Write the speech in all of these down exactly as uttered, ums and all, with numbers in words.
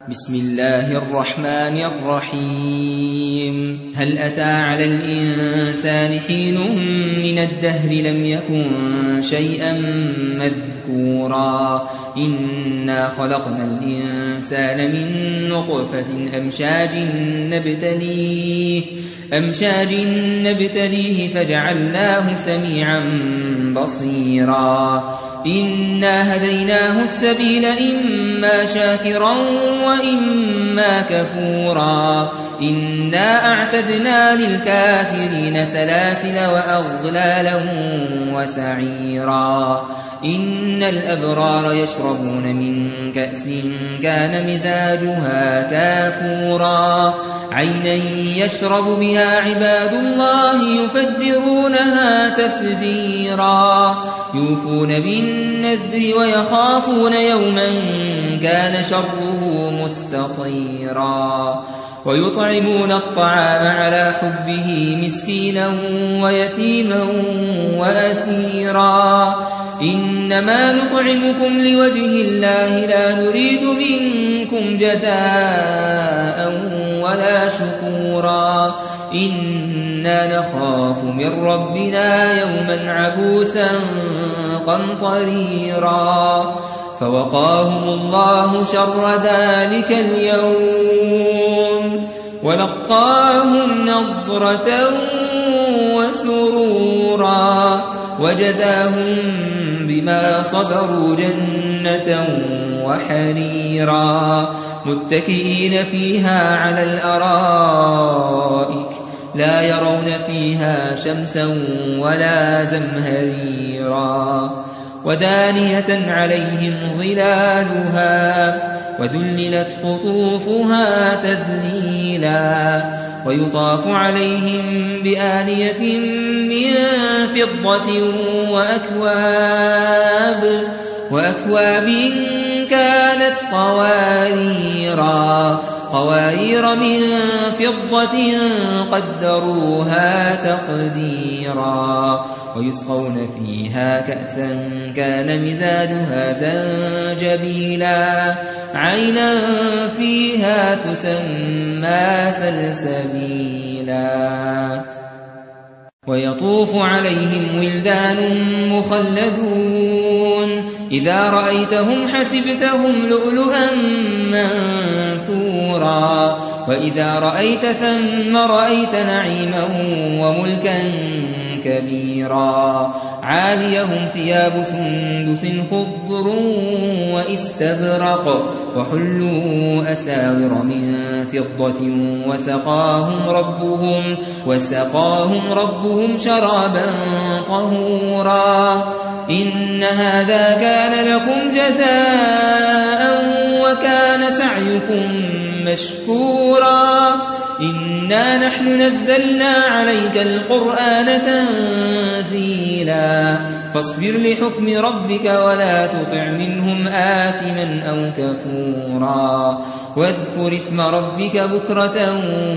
بسم الله الرحمن الرحيم هل أتى على الإنسان حين من الدهر لم يكن شيئا مذكورا إنا خلقنا الإنسان من نطفة أمشاج نبتليه أمشاج نبتليه فجعلناه سميعا بصيرا إنا هديناه السبيل إما شاكرا وإما كفورا إنا أعتدنا للكافرين سلاسل وأغلالا وسعيرا إن الأبرار يشربون من كأس كان مزاجها كافورا عينا يشرب بها عباد الله يفجرونها تفجيرا يوفون بالنذر ويخافون يوما كان شره مستطيرا ويطعمون الطعام على حبه مسكينا ويتيما وأسيرا إنما نطعمكم لوجه الله لا نريد منكم جزاء ولا شكورا إنا نخاف من ربنا يوما عبوسا قمطريرا فوقاهم الله شر ذلك اليوم ولقاهم نضرة وسرورا وجزاهم بما صبروا جنة وحريرا متكئين فيها على الأرائك لا يرون فيها شمسا ولا زمهريرا ودانية عليهم ظلالها وذللت قطوفها تذليلا ويطاف عليهم بآنية من فضة وأكواب وأكواب كانت قواريرا قوارير من فضة قدروها تقديرا ويسقون فيها كأسا كان مزاجها زنجبيلا عينا فيها تسمى سلسبيلا ويطوف عليهم ولدان مخلدون إذا رأيتهم حسبتهم لؤلؤا منثورا وإذا رأيت ثم رأيت نعيما وملكا كبيرا عاليهم ثياب سندس خضر واستبرق وحلوا أساور من فضة وسقاهم ربهم وسقاهم ربهم شرابا طهورا إن هذا كان لكم جزاء وكان سعيكم مشكورا إنا نحن نزلنا عليك القرآن تنزيلا فاصبر لحكم ربك ولا تطع منهم آثما أو كفورا واذكر اسم ربك بكرة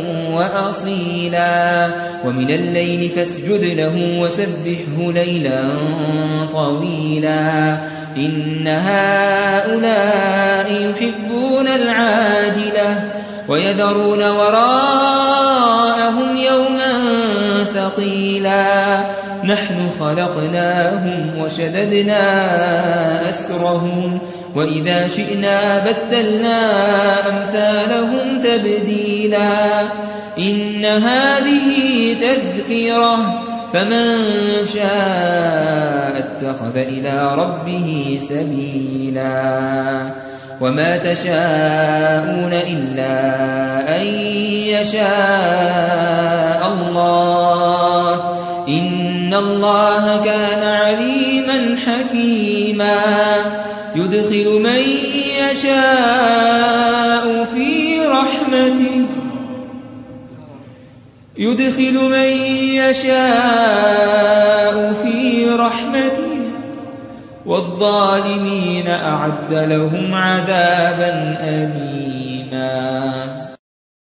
وأصيلا ومن الليل فاسجد له وسبحه ليلا طويلا إن هؤلاء يحبون العاجلة ويذرون وراءهم يوما ثقيلا نحن خلقناهم وشددنا أسرهم وإذا شئنا بدلنا أمثالهم تبديلا إن هذه تذكرة فمن شاء اتخذ إلى ربه سبيلا وما تشاءون إلا أن يشاء الله إن الله كان عليما حكيما يدخل من يشاء في رحمته يدخل من يشاء في رحمته والظالمين أعد لهم عذابا أليما